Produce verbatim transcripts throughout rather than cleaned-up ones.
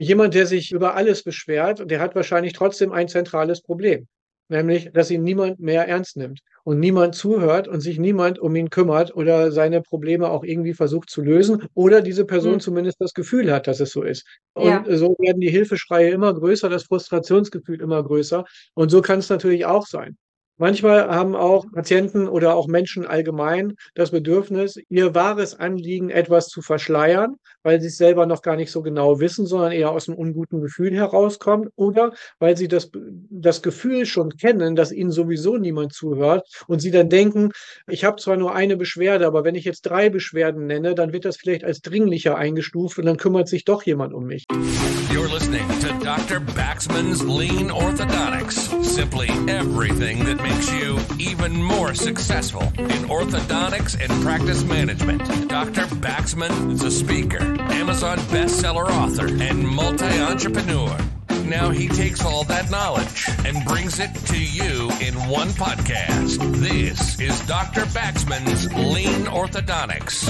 Jemand, der sich über alles beschwert, der hat wahrscheinlich trotzdem ein zentrales Problem, nämlich, dass ihn niemand mehr ernst nimmt und niemand zuhört und sich niemand um ihn kümmert oder seine Probleme auch irgendwie versucht zu lösen oder diese Person Mhm. zumindest das Gefühl hat, dass es so ist. Und Ja. so werden die Hilfeschreie immer größer, das Frustrationsgefühl immer größer. Und so kann es natürlich auch sein. Manchmal haben auch Patienten oder auch Menschen allgemein das Bedürfnis, ihr wahres Anliegen etwas zu verschleiern, weil sie es selber noch gar nicht so genau wissen, sondern eher aus einem unguten Gefühl herauskommt oder weil sie das, das Gefühl schon kennen, dass ihnen sowieso niemand zuhört und sie dann denken, ich habe zwar nur eine Beschwerde, aber wenn ich jetzt drei Beschwerden nenne, dann wird das vielleicht als dringlicher eingestuft und dann kümmert sich doch jemand um mich. You're listening to Doctor Baxman's Lean Orthodontics. Simply everything that makes you even more successful in orthodontics and practice management. Doctor Baxman is a speaker, Amazon bestseller author, and multi-entrepreneur. Now he takes all that knowledge and brings it to you in one podcast. This is Doctor Baxman's Lean Orthodontics.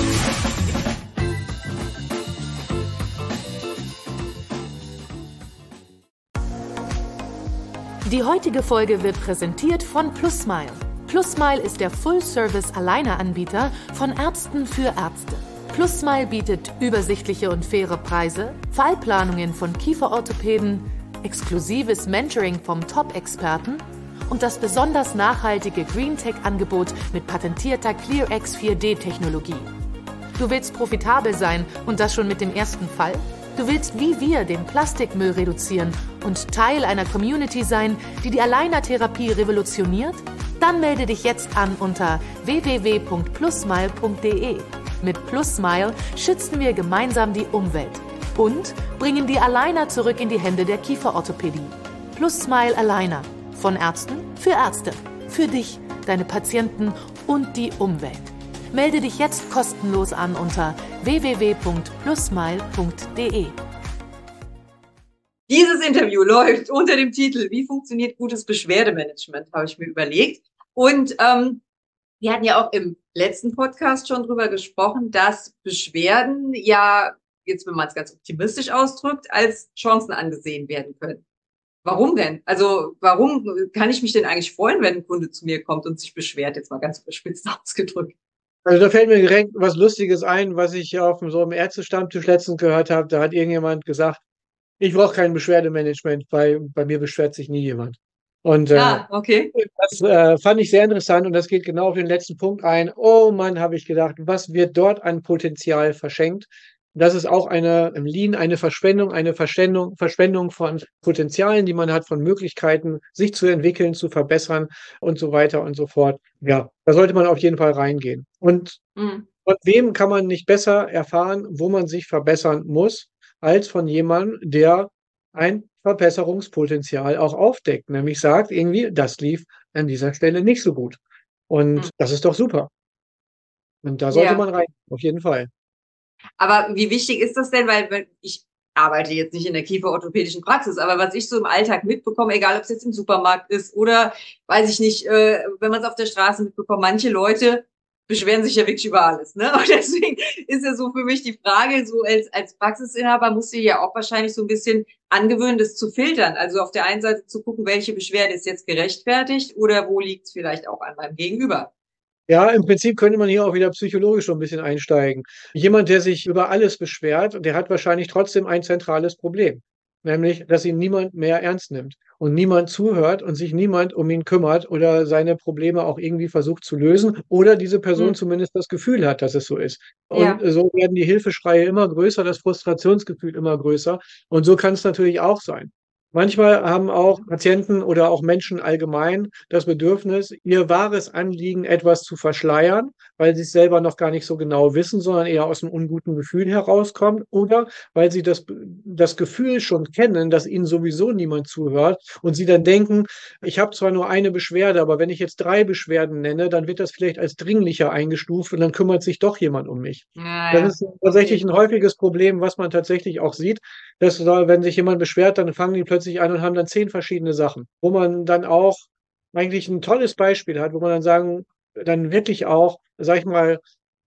Die heutige Folge wird präsentiert von PlusSmile. PlusSmile ist der Full-Service-Aligner-Anbieter von Ärzten für Ärzte. PlusSmile bietet übersichtliche und faire Preise, Fallplanungen von Kieferorthopäden, exklusives Mentoring vom Top-Experten und das besonders nachhaltige GreenTech-Angebot mit patentierter ClearX vier D Technologie. Du willst profitabel sein und das schon mit dem ersten Fall? Du willst wie wir den Plastikmüll reduzieren und Teil einer Community sein, die die Aligner-Therapie revolutioniert? Dann melde dich jetzt an unter w w w punkt plusmile punkt d e. Mit PlusSmile schützen wir gemeinsam die Umwelt und bringen die Aligner zurück in die Hände der Kieferorthopädie. PlusSmile Aligner. Von Ärzten für Ärzte. Für dich, deine Patienten und die Umwelt. Melde dich jetzt kostenlos an unter w w w punkt plusmile punkt d e. Dieses Interview läuft unter dem Titel Wie funktioniert gutes Beschwerdemanagement, habe ich mir überlegt. Und ähm, wir hatten ja auch im letzten Podcast schon drüber gesprochen, dass Beschwerden ja, jetzt wenn man es ganz optimistisch ausdrückt, als Chancen angesehen werden können. Warum denn? Also warum kann ich mich denn eigentlich freuen, wenn ein Kunde zu mir kommt und sich beschwert, jetzt mal ganz überspitzt ausgedrückt? Also da fällt mir direkt was Lustiges ein, was ich auf so einem Ärztestammtisch letztens gehört habe. Da hat irgendjemand gesagt, ich brauche kein Beschwerdemanagement, weil bei mir beschwert sich nie jemand. Und äh, Ah, okay. das äh, fand ich sehr interessant und das geht genau auf den letzten Punkt ein. Oh Mann, habe ich gedacht, was wird dort an Potenzial verschenkt? Das ist auch eine im Lean eine Verschwendung, eine Verschwendung, Verschwendung von Potenzialen, die man hat, von Möglichkeiten, sich zu entwickeln, zu verbessern und so weiter und so fort. Ja, da sollte man auf jeden Fall reingehen. Und Mhm. von wem kann man nicht besser erfahren, wo man sich verbessern muss, als von jemandem, der ein Verbesserungspotenzial auch aufdeckt, nämlich sagt irgendwie, das lief an dieser Stelle nicht so gut. Und Mhm. das ist doch super. Und da sollte Ja. man rein, auf jeden Fall. Aber wie wichtig ist das denn? Weil wenn ich arbeite jetzt nicht in der kieferorthopädischen Praxis, aber was ich so im Alltag mitbekomme, egal ob es jetzt im Supermarkt ist oder, weiß ich nicht, äh, wenn man es auf der Straße mitbekommt, manche Leute beschweren sich ja wirklich über alles, ne? Und deswegen ist ja so für mich die Frage, so als, als Praxisinhaber musst du dir ja auch wahrscheinlich so ein bisschen angewöhnen, das zu filtern. Also auf der einen Seite zu gucken, welche Beschwerde ist jetzt gerechtfertigt oder wo liegt es vielleicht auch an meinem Gegenüber. Ja, im Prinzip könnte man hier auch wieder psychologisch schon ein bisschen einsteigen. Jemand, der sich über alles beschwert, der hat wahrscheinlich trotzdem ein zentrales Problem, nämlich, dass ihn niemand mehr ernst nimmt und niemand zuhört und sich niemand um ihn kümmert oder seine Probleme auch irgendwie versucht zu lösen oder diese Person Hm. zumindest das Gefühl hat, dass es so ist. Und Ja. so werden die Hilfeschreie immer größer, das Frustrationsgefühl immer größer und so kann es natürlich auch sein. Manchmal haben auch Patienten oder auch Menschen allgemein das Bedürfnis, ihr wahres Anliegen etwas zu verschleiern, weil sie es selber noch gar nicht so genau wissen, sondern eher aus einem unguten Gefühl herauskommt oder weil sie das, das Gefühl schon kennen, dass ihnen sowieso niemand zuhört und sie dann denken, ich habe zwar nur eine Beschwerde, aber wenn ich jetzt drei Beschwerden nenne, dann wird das vielleicht als dringlicher eingestuft und dann kümmert sich doch jemand um mich. Ja, Das ja. ist tatsächlich Okay. ein häufiges Problem, was man tatsächlich auch sieht, dass da, wenn sich jemand beschwert, dann fangen die plötzlich an und haben dann zehn verschiedene Sachen, wo man dann auch eigentlich ein tolles Beispiel hat, wo man dann sagen, dann wirklich auch, sag ich mal,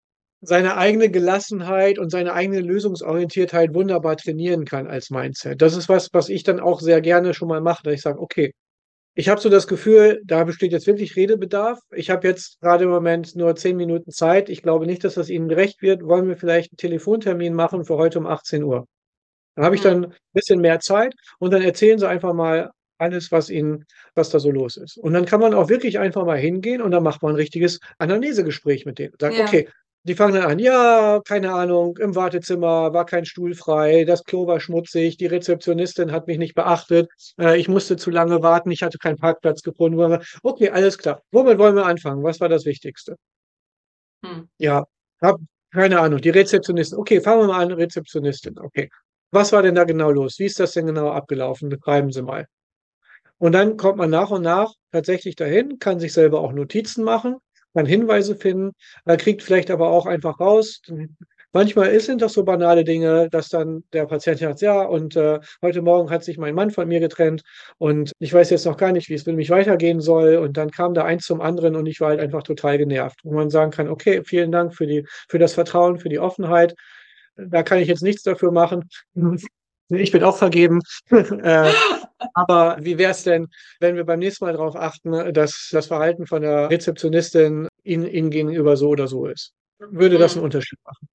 seine eigene Gelassenheit und seine eigene Lösungsorientiertheit wunderbar trainieren kann als Mindset. Das ist was, was ich dann auch sehr gerne schon mal mache, dass ich sage, okay, ich habe so das Gefühl, da besteht jetzt wirklich Redebedarf. Ich habe jetzt gerade im Moment nur zehn Minuten Zeit. Ich glaube nicht, dass das Ihnen gerecht wird. Wollen wir vielleicht einen Telefontermin machen für heute um achtzehn Uhr? Dann habe ich dann Mhm. ein bisschen mehr Zeit und dann erzählen Sie einfach mal alles, was Ihnen was da so los ist. Und dann kann man auch wirklich einfach mal hingehen und dann macht man 'n richtiges Anamnesegespräch mit denen. Sagt: Ja. „Okay“, die fangen dann an: „Ja, keine Ahnung, im Wartezimmer war kein Stuhl frei, das Klo war schmutzig, die Rezeptionistin hat mich nicht beachtet, äh, ich musste zu lange warten, ich hatte keinen Parkplatz gefunden.“ „Okay, alles klar. Womit wollen wir anfangen? Was war das Wichtigste?“ Mhm. „Ja, habe keine Ahnung, die Rezeptionistin.“ „Okay, fangen wir mal an, Rezeptionistin. Okay. Was war denn da genau los? Wie ist das denn genau abgelaufen? Beschreiben Sie mal.“ Und dann kommt man nach und nach tatsächlich dahin, kann sich selber auch Notizen machen, kann Hinweise finden, äh, kriegt vielleicht aber auch einfach raus hm, manchmal ist sind das so banale Dinge, dass dann der Patient sagt: „Ja, und, äh, heute Morgen hat sich mein Mann von mir getrennt und ich weiß jetzt noch gar nicht, wie es für mich weitergehen soll.“ Und dann kam da eins zum anderen und ich war halt einfach total genervt. Wo man sagen kann: „Okay, vielen Dank für die für das Vertrauen, für die Offenheit. Da kann ich jetzt nichts dafür machen. Ich bin auch vergeben. Äh, aber wie wäre es denn, wenn wir beim nächsten Mal darauf achten, dass das Verhalten von der Rezeptionistin Ihnen Ihnen gegenüber so oder so ist? Würde das 'n Mhm. Unterschied machen?“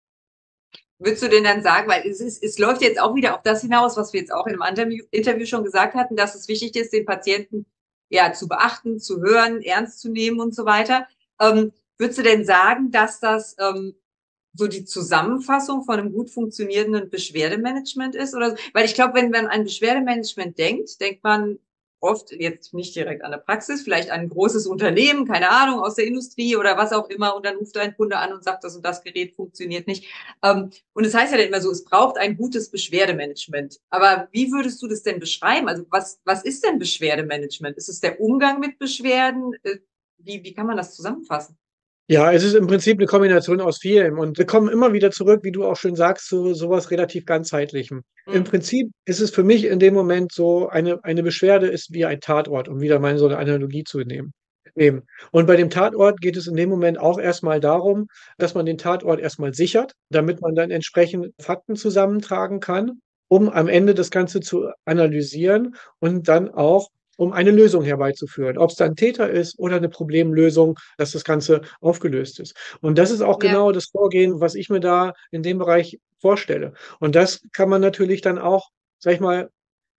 Würdest du denn dann sagen, weil es ist es läuft jetzt auch wieder auf das hinaus, was wir jetzt auch in 'nem Interview Interview schon gesagt hatten, dass es wichtig ist, den Patienten, ja, zu beachten, zu hören, ernst zu nehmen und so weiter. Ähm, würdest du denn sagen, dass das, ähm, so die Zusammenfassung von 'nem gut funktionierenden Beschwerdemanagement ist oder so? Weil ich glaube, wenn man an Beschwerdemanagement denkt, denkt man oft jetzt nicht direkt an 'ne Praxis, vielleicht an 'n großes Unternehmen, keine Ahnung, aus der Industrie oder was auch immer, und dann ruft ein Kunde an und sagt: „Das und das Gerät funktioniert nicht.“ Ähm, und es heißt ja dann immer so, es braucht ein gutes Beschwerdemanagement. Aber wie würdest du das denn beschreiben? Also, was was ist denn Beschwerdemanagement? Ist es der Umgang mit Beschwerden? Äh, wie wie kann man das zusammenfassen? Ja, es ist im Prinzip 'ne Kombination aus vielem und wir kommen immer wieder zurück, wie du auch schön sagst, zu so was relativ Ganzheitlichem. Im Mhm. Prinzip ist es für mich in dem Moment so, eine eine Beschwerde ist wie ein Tatort, um wieder mal so 'ne Analogie zu nehmen nehmen. Und bei dem Tatort geht es in dem Moment auch erst mal darum, dass man den Tatort erst mal sichert, damit man dann entsprechend Fakten zusammentragen kann, um am Ende das Ganze zu analysieren und dann auch um eine Lösung herbeizuführen. Ob's dann Täter ist oder 'ne Problemlösung, dass das Ganze aufgelöst ist. Und das ist auch Ja. genau das Vorgehen, was ich mir da in dem Bereich vorstelle. Und das kann man natürlich dann auch, sage ich mal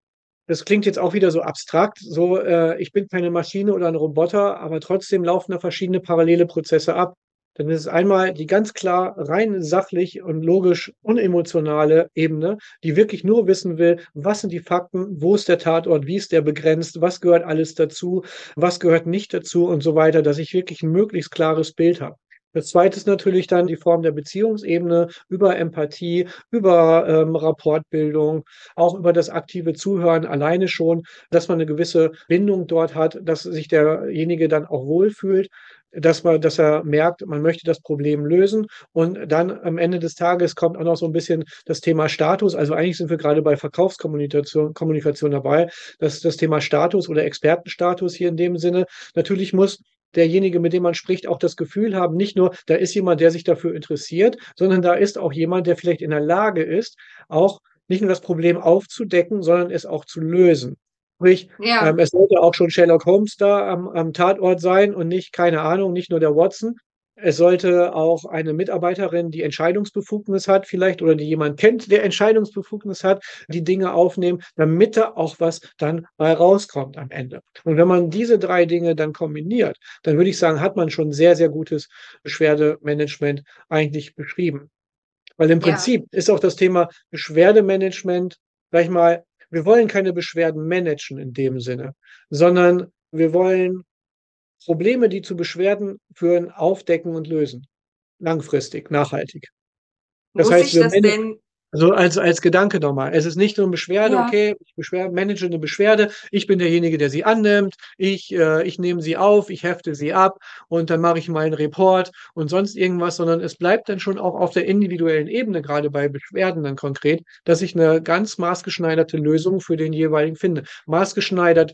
das klingt jetzt auch wieder so abstrakt, so, äh, ich bin keine Maschine oder 'n Roboter, aber trotzdem laufen da verschiedene parallele Prozesse ab. Dann ist es einmal die ganz klar rein sachlich und logisch unemotionale Ebene, die wirklich nur wissen will: „Was sind die Fakten? Wo ist der Tatort? Wie ist der begrenzt? Was gehört alles dazu? Was gehört nicht dazu?“ Und so weiter, dass ich wirklich 'n möglichst klares Bild habe. Das Zweite ist natürlich dann die Form der Beziehungsebene über Empathie, über, ähm, Rapportbildung, auch über das aktive Zuhören alleine schon, dass man 'ne gewisse Bindung dort hat, dass sich derjenige dann auch wohlfühlt, dass man dass er merkt, man möchte das Problem lösen. Und dann am Ende des Tages kommt auch noch so 'n bisschen das Thema Status. Also, eigentlich sind wir grade bei Verkaufskommunitation Kommunikation dabei. Das das Thema Status oder Expertenstatus hier in dem Sinne. Natürlich muss derjenige, mit dem man spricht, auch das Gefühl haben, nicht nur, da ist jemand, der sich dafür interessiert, sondern da ist auch jemand, der vielleicht in der Lage ist, auch nicht nur das Problem aufzudecken, sondern es auch zu lösen. Sprich, Ja. ähm, es sollte auch schon Sherlock Holmes da am am Tatort sein und nicht, keine Ahnung, nicht nur der Watson. Es sollte auch eine Mitarbeiterin, die Entscheidungsbefugnis hat vielleicht oder die jemand kennt, der Entscheidungsbefugnis hat, die Dinge aufnehmen, damit da auch was dann bei rauskommt am Ende. Und wenn man diese drei Dinge dann kombiniert, dann würde ich sagen, hat man schon sehr, sehr gutes Beschwerdemanagement eigentlich beschrieben. Weil im Ja. Prinzip ist auch das Thema Beschwerdemanagement, sage ich mal, wir wollen keine Beschwerden managen in dem Sinne, sondern wir wollen Probleme, die zu Beschwerden führen, aufdecken und lösen. Langfristig, nachhaltig. Das Muss heißt, ich wir das mana denn also, als als Gedanke noch mal. Es ist nicht nur 'ne Beschwerde, Ja. okay, ich beschwer manage 'ne Beschwerde. Ich bin derjenige, der sie annimmt. Ich äh, ich nehme sie auf, ich hefte sie ab und dann mache ich meinen Report und sonst irgendwas, sondern es bleibt dann schon auch auf der individuellen Ebene, grade bei Beschwerden dann konkret, dass ich 'ne ganz maßgeschneiderte Lösung für den jeweiligen finde. Maßgeschneidert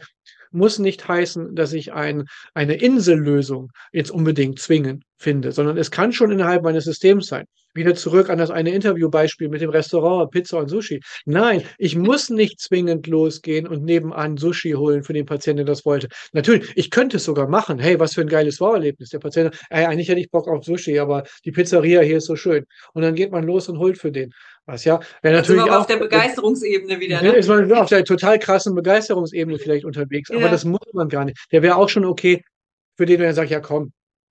muss nicht heißen, dass ich ein, eine Insellösung jetzt unbedingt zwingend finde, sondern es kann schon innerhalb meines Systems sein. Wieder zurück an das eine Interviewbeispiel mit dem Restaurant, Pizza und Sushi. Nein, ich muss nicht zwingend losgehen und nebenan Sushi holen für den Patienten, der das wollte. Natürlich, ich könnte es sogar machen. Hey, was für ein geiles Wow-Erlebnis. Der Patient, ey, eigentlich hätte ich Bock auf Sushi, aber die Pizzeria hier ist so schön. Und dann geht man los und holt für den. Was ja, wäre Da sind wir natürlich aber auch. auf der Begeisterungsebene wieder, Ne, ne? ist man auf der total krassen Begeisterungsebene vielleicht unterwegs, aber Ja. das muss man gar nicht. Der wäre auch schon okay, für den er sagt, ja komm,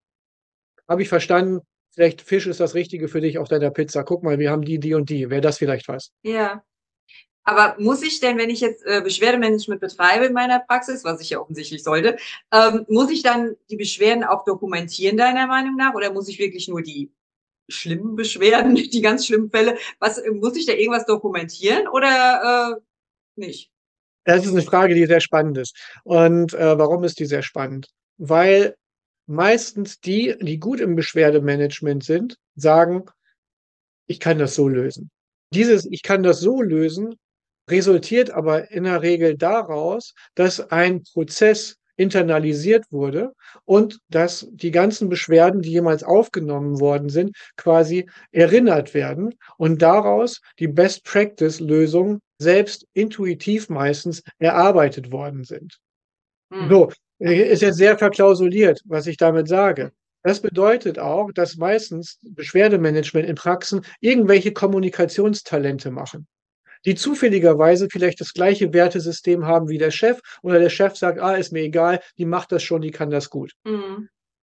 habe ich verstanden, vielleicht Fisch ist das Richtige für dich auf deiner Pizza. Guck mal, wir haben die, die und die. Wäre das vielleicht was? Ja. Aber muss ich denn, wenn ich jetzt äh, Beschwerdemanagement betreibe in meiner Praxis, was ich ja offensichtlich sollte, ähm, muss ich dann die Beschwerden auch dokumentieren, deiner Meinung nach? Oder muss ich wirklich nur die schlimmen Beschwerden, die ganz schlimmen Fälle, was, äh, muss ich da irgendwas dokumentieren oder äh, nicht? Das ist eine Frage, die sehr spannend ist. Und äh, warum ist die sehr spannend? Weil meistens die, die gut im Beschwerdemanagement sind, sagen, ich kann das so lösen. Dieses Ich kann das so lösen resultiert aber in der Regel daraus, dass ein Prozess internalisiert wurde und dass die ganzen Beschwerden, die jemals aufgenommen worden sind, quasi erinnert werden und daraus die Best-Practice-Lösungen selbst intuitiv meistens erarbeitet worden sind. Hm. So, äh, ist jetzt sehr verklausuliert, was ich damit sage. Das bedeutet auch, dass meistens Beschwerdemanagement in Praxen irgendwelche Kommunikationstalente machen, die zufälligerweise vielleicht das gleiche Wertesystem haben wie der Chef oder der Chef sagt, ah, ist mir egal, die macht das schon, die kann das gut. Mhm.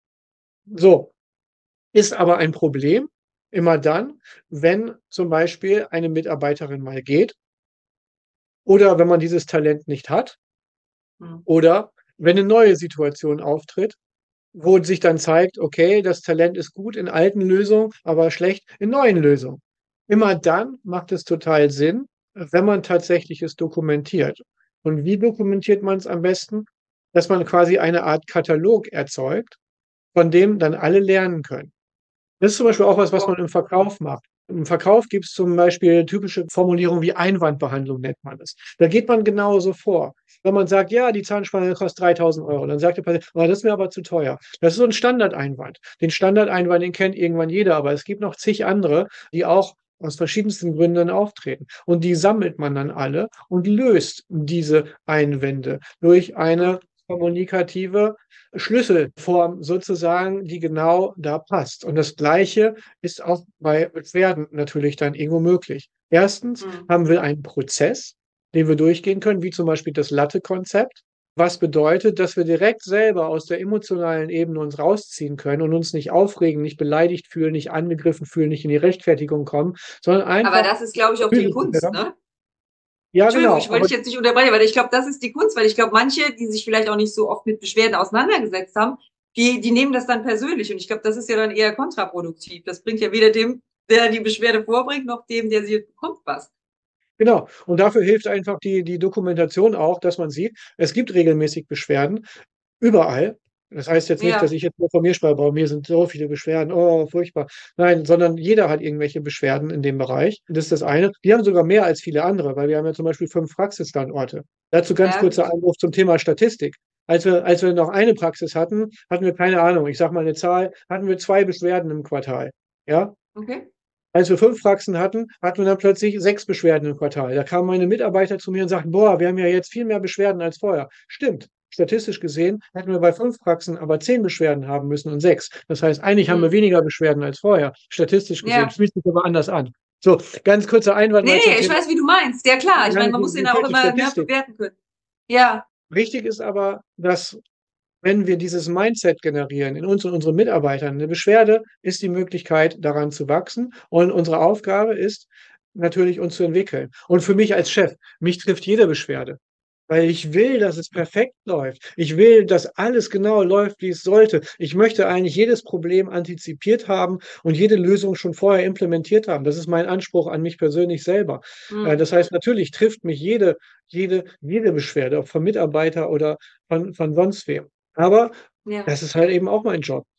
So, ist aber ein Problem immer dann, wenn zum Beispiel eine Mitarbeiterin mal geht oder wenn man dieses Talent nicht hat Mhm. oder wenn eine neue Situation auftritt, wo sich dann zeigt, okay, das Talent ist gut in alten Lösungen, aber schlecht in neuen Lösungen. Immer dann macht es total Sinn, wenn man tatsächlich es dokumentiert. Und wie dokumentiert man es am besten? Dass man quasi eine Art Katalog erzeugt, von dem dann alle lernen können. Das ist zum Beispiel auch was, was man im Verkauf macht. Im Verkauf gibt es zum Beispiel typische Formulierungen wie Einwandbehandlung nennt man es. Da geht man genauso vor. Wenn man sagt, ja, die Zahnspange kostet dreitausend Euro, dann sagt der Patient, oh, das ist mir aber zu teuer. Das ist so ein Standardeinwand. Den Standardeinwand, den kennt irgendwann jeder, aber es gibt noch zig andere, die auch aus verschiedensten Gründen auftreten. Und die sammelt man dann alle und löst diese Einwände durch eine kommunikative Schlüsselform sozusagen, die genau da passt. Und das Gleiche ist auch bei Beschwerden natürlich dann irgendwo möglich. Erstens Mhm. haben wir einen Prozess, den wir durchgehen können, wie zum Beispiel das Latte-Konzept, was bedeutet, dass wir direkt selber aus der emotionalen Ebene uns rausziehen können und uns nicht aufregen, nicht beleidigt fühlen, nicht angegriffen fühlen, nicht in die Rechtfertigung kommen, sondern einfach. Aber das ist, glaube ich, auch die Kunst, ne? Ja, Entschuldigung, genau. ich wollte Aber dich jetzt nicht unterbrechen, aber ich glaube, das ist die Kunst, weil ich glaube, manche, die sich vielleicht auch nicht so oft mit Beschwerden auseinandergesetzt haben, die, die nehmen das dann persönlich. Und ich glaube, das ist ja dann eher kontraproduktiv. Das bringt ja weder dem, der die Beschwerde vorbringt, noch dem, der sie bekommt, was. Genau. Und dafür hilft einfach die, die Dokumentation auch, dass man sieht, es gibt regelmäßig Beschwerden überall. Das heißt jetzt nicht, Ja. dass ich jetzt nur von mir spreche, bei mir sind so viele Beschwerden, oh, furchtbar. Nein, sondern jeder hat irgendwelche Beschwerden in dem Bereich. Das ist das eine. Die haben sogar mehr als viele andere, weil wir haben ja zum Beispiel fünf Praxisstandorte. Dazu ganz Ja, kurzer gut. Einwurf zum Thema Statistik. Als wir, als wir noch eine Praxis hatten, hatten wir keine Ahnung, ich sage mal eine Zahl, hatten wir zwei Beschwerden im Quartal. Ja, Okay. als wir fünf Praxen hatten, hatten wir dann plötzlich sechs Beschwerden im Quartal. Da kamen meine Mitarbeiter zu mir und sagten, boah, wir haben ja jetzt viel mehr Beschwerden als vorher. Stimmt. Statistisch gesehen hätten wir bei fünf Praxen aber zehn Beschwerden haben müssen und sechs. Das heißt, eigentlich haben wir Hm. weniger Beschwerden als vorher. Statistisch gesehen. Ja. Fühlt sich aber anders an. So, ganz kurzer Einwand. Nee, mal zum nee, ich Thema- weiß, wie du meinst. Ja, klar. Ich Ja, meine, man die- muss die den auch fehlt die immer ne, Statistik. bewerten können. Ja. Richtig ist aber, dass wenn wir dieses Mindset generieren in uns und unseren Mitarbeitern, eine Beschwerde ist die Möglichkeit, daran zu wachsen. Und unsere Aufgabe ist natürlich, uns zu entwickeln. Und für mich als Chef, mich trifft jede Beschwerde. Weil ich will, dass es perfekt läuft. Ich will, dass alles genau läuft, wie es sollte. Ich möchte eigentlich jedes Problem antizipiert haben und jede Lösung schon vorher implementiert haben. Das ist mein Anspruch an mich persönlich selber. Hm. Äh, Das heißt, natürlich trifft mich jede, jede, jede Beschwerde, ob von Mitarbeiter oder von, von sonst wem. Aber Ja. das ist halt eben auch mein Job.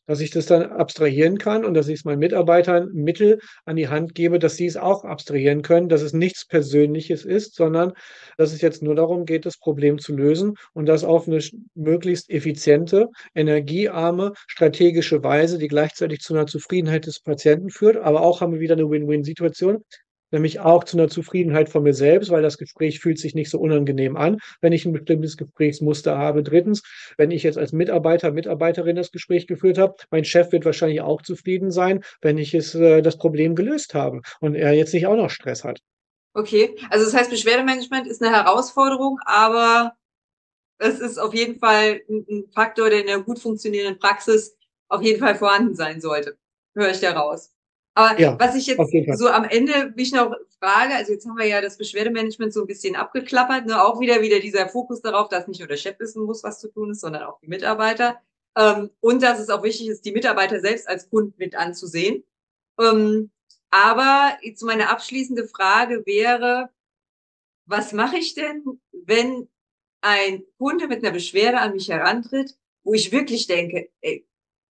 dass ich das dann abstrahieren kann und dass ich es meinen Mitarbeitern Mittel an die Hand gebe, dass sie es auch abstrahieren können, dass es nichts Persönliches ist, sondern dass es jetzt nur darum geht, das Problem zu lösen und das auf eine möglichst effiziente, energiearme, strategische Weise, die gleichzeitig zu einer Zufriedenheit des Patienten führt. Aber auch haben wir wieder eine Win-Win-Situation, nämlich auch zu einer Zufriedenheit von mir selbst, weil das Gespräch fühlt sich nicht so unangenehm an, wenn ich ein bestimmtes Gesprächsmuster habe. Drittens, wenn ich jetzt als Mitarbeiter, Mitarbeiterin das Gespräch geführt habe, mein Chef wird wahrscheinlich auch zufrieden sein, wenn ich es, äh, das Problem gelöst habe und er jetzt nicht auch noch Stress hat. Okay, also das heißt, Beschwerdemanagement ist eine Herausforderung, aber es ist auf jeden Fall ein, ein Faktor, der in einer gut funktionierenden Praxis auf jeden Fall vorhanden sein sollte. Höre ich da raus. Aber Ja, was ich jetzt auf jeden Fall. so am Ende mich noch frage, also jetzt haben wir ja das Beschwerdemanagement so ein bisschen abgeklappert, ne? Auch wieder wieder dieser Fokus darauf, dass nicht nur der Chef wissen muss, was zu tun ist, sondern auch die Mitarbeiter. Ähm, und dass es auch wichtig ist, die Mitarbeiter selbst als Kunden mit anzusehen. Ähm, aber jetzt meine abschließende Frage wäre, was mache ich denn, wenn ein Kunde mit einer Beschwerde an mich herantritt, wo ich wirklich denke, ey,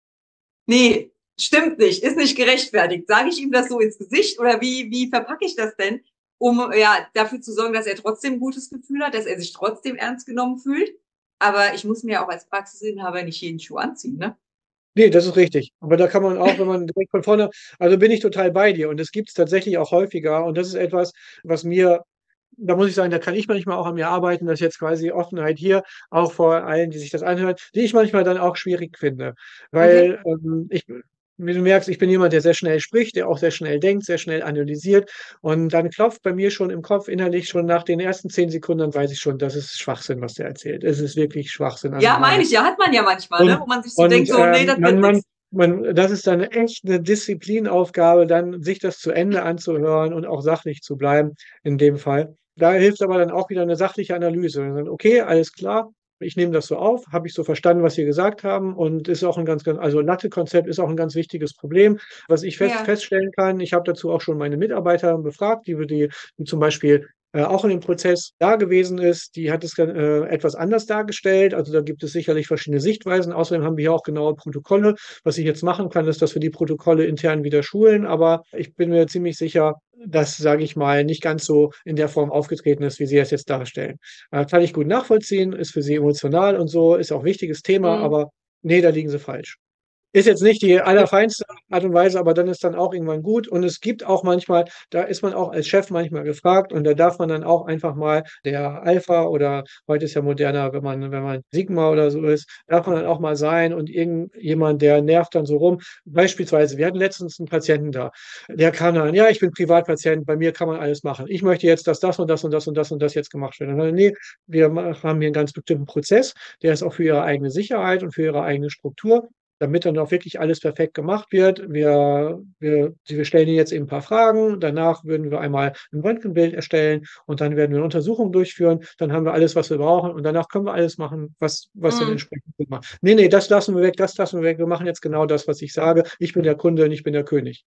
nee, stimmt nicht, ist nicht gerechtfertigt. Sage ich ihm das so ins Gesicht oder wie, wie verpacke ich das denn, um ja dafür zu sorgen, dass er trotzdem ein gutes Gefühl hat, dass er sich trotzdem ernst genommen fühlt? Aber ich muss mir auch als Praxisinhaber nicht jeden Schuh anziehen, ne? Nee, das ist richtig. Aber da kann man auch, wenn man direkt von vorne, also bin ich total bei dir und das gibt es tatsächlich auch häufiger und das ist etwas, was mir, da muss ich sagen, da kann ich manchmal auch an mir arbeiten, dass jetzt quasi Offenheit hier auch vor allen, die sich das anhören, die ich manchmal dann auch schwierig finde, Okay. weil ähm, ich, wie du merkst, ich bin jemand, der sehr schnell spricht, der auch sehr schnell denkt, sehr schnell analysiert und dann klopft bei mir schon im Kopf innerlich schon nach den ersten zehn Sekunden, dann weiß ich schon, das ist Schwachsinn, was der erzählt. Es ist wirklich Schwachsinn. Also Ja, meine meine ich, ja, hat man ja manchmal, ne? und, Wo man sich so und denkt, so, nee, ähm, das man, wird man, nichts. man, das ist dann echt eine Disziplinaufgabe, dann sich das zu Ende anzuhören und auch sachlich zu bleiben in dem Fall. Da hilft aber dann auch wieder eine sachliche Analyse. Und dann, okay, alles klar, ich nehme das so auf, habe ich so verstanden, was Sie gesagt haben und ist auch ein ganz, ganz, also Latte-Konzept ist auch ein ganz wichtiges Problem, was ich fest, Ja. feststellen kann. Ich habe dazu auch schon meine Mitarbeiter befragt, die, die, die zum Beispiel äh, auch in dem Prozess da gewesen ist, die hat es äh, etwas anders dargestellt. Also da gibt es sicherlich verschiedene Sichtweisen. Außerdem haben wir hier auch genaue Protokolle. Was ich jetzt machen kann, ist, dass wir die Protokolle intern wieder schulen. Aber ich bin mir ziemlich sicher, dass, sage ich mal, nicht ganz so in der Form aufgetreten ist, wie Sie es jetzt darstellen. Äh, kann ich gut nachvollziehen, ist für Sie emotional und so, ist auch ein wichtiges Thema, Mhm. aber nee, da liegen Sie falsch. Ist jetzt nicht die allerfeinste Art und Weise, aber dann ist dann auch irgendwann gut. Und es gibt auch manchmal, da ist man auch als Chef manchmal gefragt und da darf man dann auch einfach mal der Alpha oder heute ist ja moderner, wenn man, wenn man Sigma oder so ist, darf man dann auch mal sein und irgendjemand, der nervt dann so rum. Beispielsweise, wir hatten letztens einen Patienten da, der kam dann, ja, ich bin Privatpatient, bei mir kann man alles machen. Ich möchte jetzt, dass das und das und das und das und das jetzt gemacht wird. Und dann, nee, wir haben hier einen ganz bestimmten Prozess, der ist auch für Ihre eigene Sicherheit und für Ihre eigene Struktur, damit dann auch wirklich alles perfekt gemacht wird. Wir, wir, wir stellen Ihnen jetzt eben ein paar Fragen, danach würden wir einmal ein Röntgenbild erstellen und dann werden wir eine Untersuchung durchführen, dann haben wir alles, was wir brauchen und danach können wir alles machen, was, was dann Mhm. entsprechend Sinn macht. Nee, nee, das lassen wir weg, das lassen wir weg, wir machen jetzt genau das, was ich sage. Ich bin der Kunde und ich bin der König.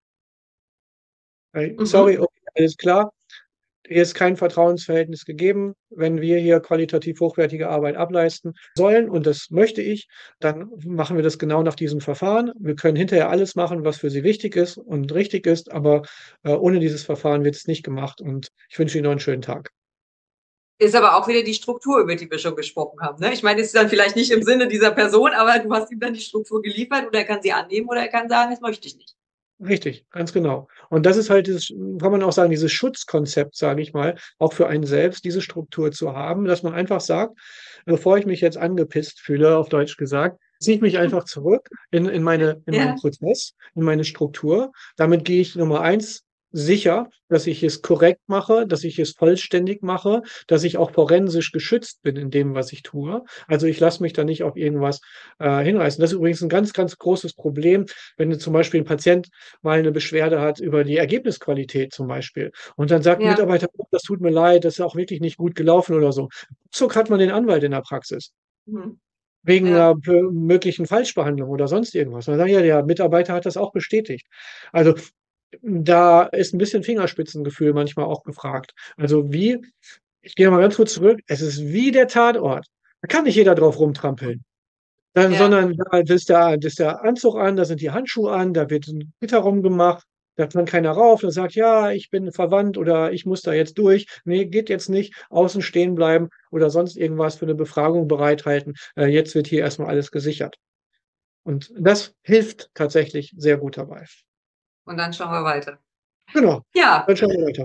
Äh, Mhm. Sorry, okay, alles klar. Hier ist kein Vertrauensverhältnis gegeben. Wenn wir hier qualitativ hochwertige Arbeit ableisten sollen, und das möchte ich, dann machen wir das genau nach diesem Verfahren. Wir können hinterher alles machen, was für Sie wichtig ist und richtig ist, aber äh, ohne dieses Verfahren wird es nicht gemacht. Und ich wünsche Ihnen noch einen schönen Tag. Ist aber auch wieder die Struktur, über die wir schon gesprochen haben, ne? Ich meine, ist dann vielleicht nicht im Sinne dieser Person, aber du hast ihm dann die Struktur geliefert und er kann sie annehmen oder er kann sagen, das möchte ich nicht. Richtig, ganz genau. Und das ist halt dieses, kann man auch sagen, dieses Schutzkonzept, sage ich mal, auch für einen selbst, diese Struktur zu haben, dass man einfach sagt, bevor ich mich jetzt angepisst fühle, auf Deutsch gesagt, ziehe ich mich einfach zurück in, in meine, in meinen Ja. Prozess, in meine Struktur. Damit gehe ich Nummer eins sicher, dass ich es korrekt mache, dass ich es vollständig mache, dass ich auch forensisch geschützt bin in dem, was ich tue. Also ich lasse mich da nicht auf irgendwas äh, hinreißen. Das ist übrigens ein ganz, ganz großes Problem, wenn zum Beispiel ein Patient mal eine Beschwerde hat über die Ergebnisqualität zum Beispiel. Und dann sagt ein Ja. Mitarbeiter, oh, das tut mir leid, das ist auch wirklich nicht gut gelaufen oder so. Zuck hat man den Anwalt in der Praxis. Mhm. Wegen Ja. einer bö- möglichen Falschbehandlung oder sonst irgendwas. Und dann sagen ja, der Mitarbeiter hat das auch bestätigt. Also da ist ein bisschen Fingerspitzengefühl manchmal auch gefragt. Also wie, ich gehe mal ganz kurz zurück, es ist wie der Tatort. Da kann nicht jeder drauf rumtrampeln. Dann, Ja. sondern da ist der, das ist der Anzug an, da sind die Handschuhe an, da wird ein Gitter rumgemacht, da kann keiner rauf, der sagt, ja, ich bin verwandt oder ich muss da jetzt durch. Nee, geht jetzt nicht, außen stehen bleiben oder sonst irgendwas für eine Befragung bereithalten. Äh, jetzt wird hier erstmal alles gesichert. Und das hilft tatsächlich sehr gut dabei. Und dann schauen wir weiter. Genau, Ja, dann schauen wir weiter.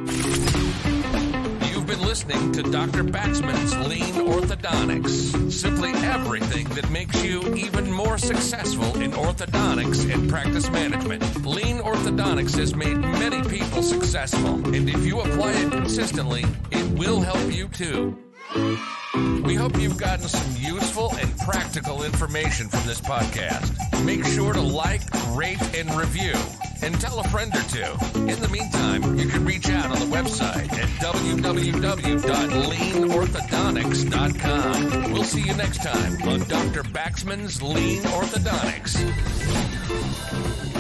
You've been listening to Doctor Baxman's Lean Orthodontics. Simply everything that makes you even more successful in orthodontics and practice management. Lean Orthodontics has made many people successful, and if you apply it consistently, it will help you too. We hope you've gotten some useful and practical information from this podcast. Make sure to like, rate, and review, and tell a friend or two. In the meantime, you can reach out on the website at w w w dot lean orthodontics dot com. We'll see you next time on Doctor Baxman's Lean Orthodontics.